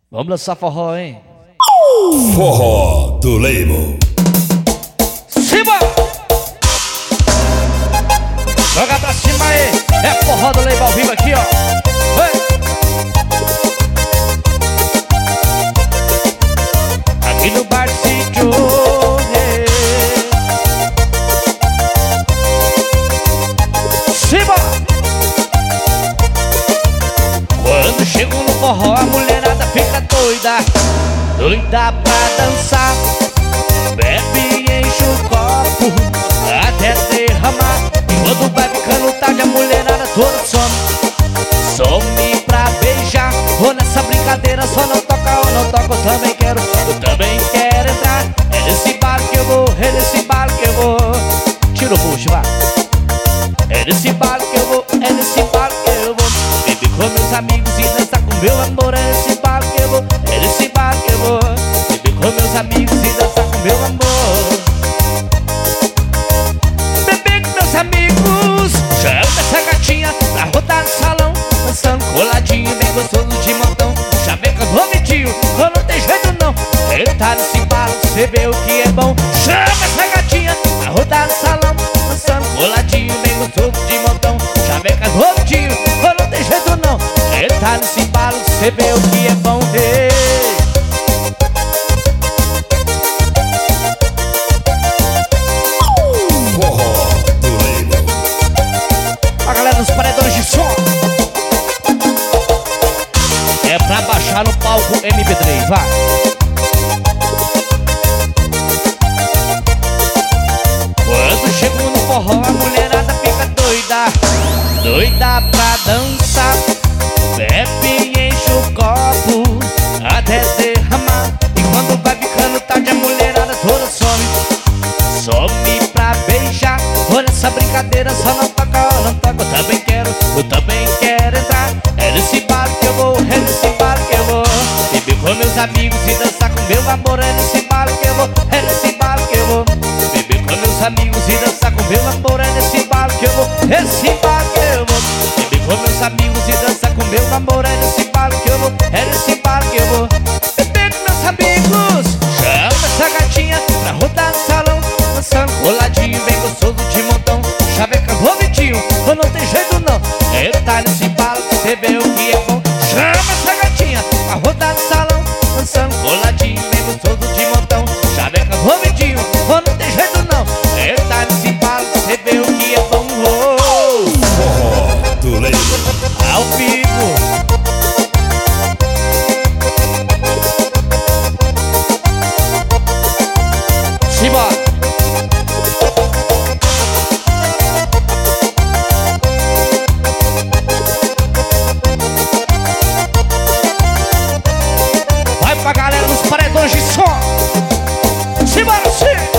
Vamos dançar forró, hein? Forró do Label. Cima! Joga pra cima aí! É forró do Label ao vivo aqui, ó! Ei! Aqui no bar de sítio, Cima! Quando chego no forró, a mulherada fica doida, doida pra dançar. Bebe e enche o copo até derramar. E quando vai ficando tarde, a mulherada toda some pra beijar. Vou nessa brincadeira, só não toca ou não toca. Eu também quero entrar. É nesse bar que eu vou, é nesse bar que eu vou. Tira o bucho, vai. É nesse bar que eu vou, é nesse bar que eu vou. Beber com meus amigos e dançar com meu amor. É nesse bar que eu vou, é nesse bar que eu vou. Beber com meus amigos e dançar com meu amor. Beber com meus amigos, chama essa gatinha pra rodar no salão, dançando coladinho, bem gostoso de montão. Chaveca do ouvidinho, quando não tem jeito não. Ele tá nesse embalo, cê vê o que é bom. Chama essa gatinha pra rodar no salão, dançando coladinho, bem gostoso de montão. Chaveca do ouvidinho, quando não tem jeito não. Ele tá nesse embalo, cê vê o que é bom. Ei. Nos paredões de som é pra baixar no palco MP3, vai. Quando chego no forró, a mulherada fica doida, doida pra dançar. Bebe e enche o copo até derramar. E quando vai ficando tarde, a mulherada toda some pra beijar. Olha essa brincadeira, só não toca ou não toca. Eu também quero entrar. É nesse bar que eu vou, é nesse bar que eu vou. Beber com meus amigos e dançar com meu amor. É nesse bar que eu vou, é nesse bar que eu vou. Beber com meus amigos e dançar com meu amor. É nesse bar que eu vou, é nesse bar que eu vou. Beber com meus amigos e dançar com meu amor. É nesse bar que eu vou, é nesse bar que eu vou. Beber com meus amigos, chama essa gatinha pra rodar no salão, dançando coladinho, bem gostoso de montão. Chaveca do ouvidinho, ou não tem jeito não. Ele tá nesse embalo, cê vê o que é bom. Chama essa gatinha pra rodar no salão, dançando coladinho, bem gostoso de montão. Chaveca do ouvidinho, ou não tem jeito não. Ele tá nesse embalo, cê vê o que é bom. Forró do Label. Ao vivo. Simbora. Vai pra galera dos paredões de som. Simbora, sim.